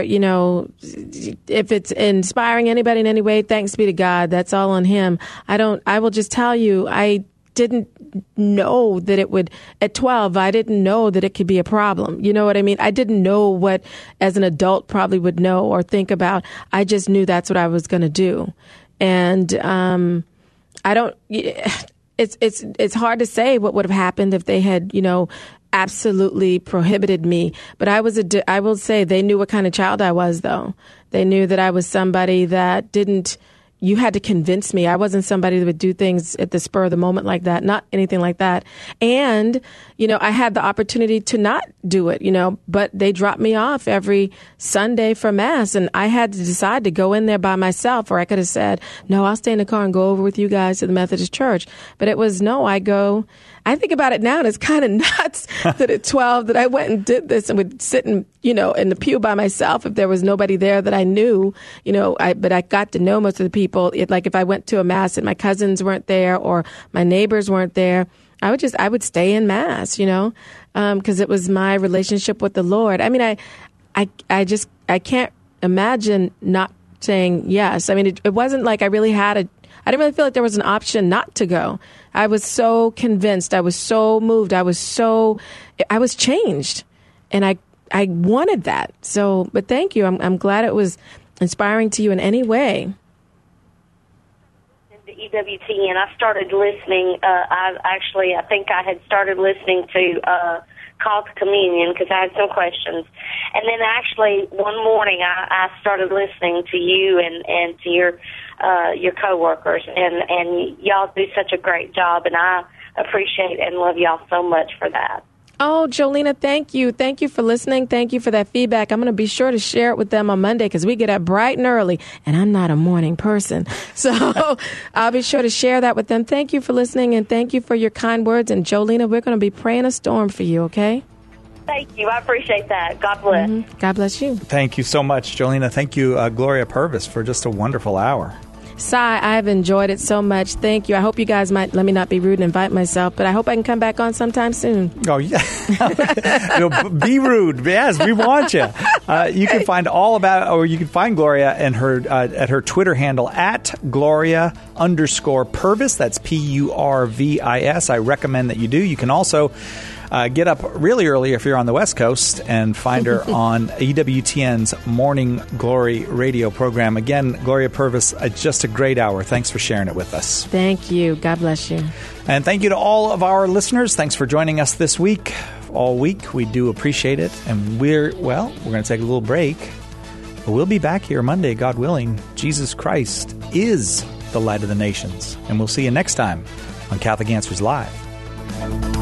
if it's inspiring anybody in any way, thanks be to God. That's all on him. I will just tell you, I didn't know that it would, at 12, I didn't know that it could be a problem. You know what I mean? I didn't know what, as an adult, probably would know or think about. I just knew that's what I was going to do. And, it's hard to say what would have happened if they had, absolutely prohibited me. But I will say they knew what kind of child I was, though. They knew that I was somebody that you had to convince me. I wasn't somebody that would do things at the spur of the moment like that, not anything like that. And, I had the opportunity to not do it, but they dropped me off every Sunday for Mass. And I had to decide to go in there by myself, or I could have said, no, I'll stay in the car and go over with you guys to the Methodist Church. But it was, no, I go. I think about it now, and it's kind of nuts that at 12 that I went and did this and would sit in the pew by myself if there was nobody there that I knew, but I got to know most of the people. Like if I went to a Mass and my cousins weren't there or my neighbors weren't there, I would stay in Mass, because it was my relationship with the Lord. I mean, I can't imagine not saying yes. I mean, it wasn't like I didn't really feel like there was an option not to go. I was so convinced. I was so moved. I was changed, and I wanted that. So, but thank you. I'm glad it was inspiring to you in any way. The EWTN, I started listening. I think I had started listening to Call to Communion because I had some questions, and then actually one morning I started listening to you and to your coworkers, and y'all do such a great job, and I appreciate and love y'all so much for that. Oh, Jolena, thank you. Thank you for listening. Thank you for that feedback. I'm going to be sure to share it with them on Monday because we get up bright and early, and I'm not a morning person. So I'll be sure to share that with them. Thank you for listening, and thank you for your kind words. And Jolena, we're going to be praying a storm for you, okay? Thank you. I appreciate that. God bless. Mm-hmm. God bless you. Thank you so much, Jolena. Thank you, Gloria Purvis, for just a wonderful hour. Si, I've enjoyed it so much. Thank you. I hope you guys might let me not be rude and invite myself, but I hope I can come back on sometime soon. Oh, yeah. Be rude. Yes, we want you. You can find all about, or you can find Gloria and her at her Twitter handle at Gloria_Purvis. That's Purvis. I recommend that you do. You can also get up really early if you're on the West Coast and find her on EWTN's Morning Glory radio program. Again, Gloria Purvis, just a great hour. Thanks for sharing it with us. Thank you. God bless you. And thank you to all of our listeners. Thanks for joining us this week, all week. We do appreciate it. And we're going to take a little break. But we'll be back here Monday, God willing. Jesus Christ is the light of the nations. And we'll see you next time on Catholic Answers Live.